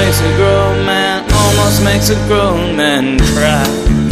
makes a grown man, almost makes a grown man cry.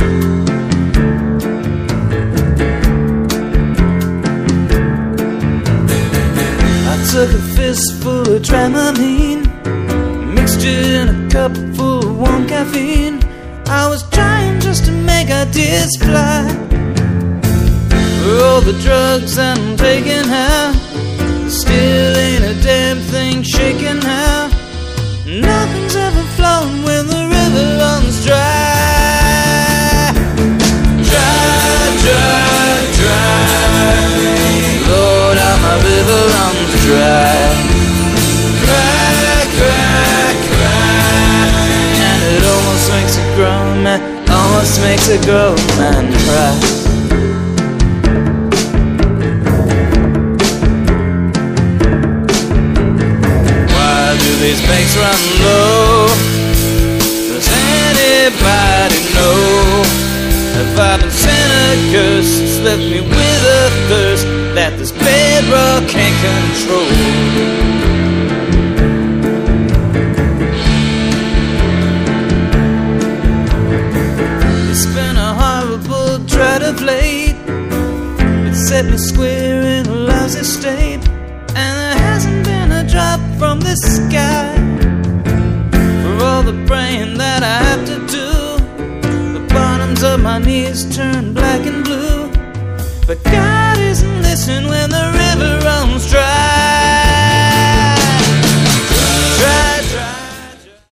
I took a fistful of Dramamine, mixed it in a cup full of warm caffeine. I was trying just to make ideas fly. For all the drugs that I'm taking now, still ain't a damn thing shaking now. Nothing's ever flown when the river runs dry. Dry, dry, dry. Lord, how my river runs dry. Cry, cry, cry. And it almost makes a grown man, almost makes a grown man cry. These banks run low. Does anybody know? Have I been sent a curse that's left me with a thirst that this bedrock can't control? It's been a horrible drought of late. It set me square in a lousy state, and there hasn't been a drop from the sky. For all the praying that I have to do, the bottoms of my knees turn black and blue. But God isn't listening when the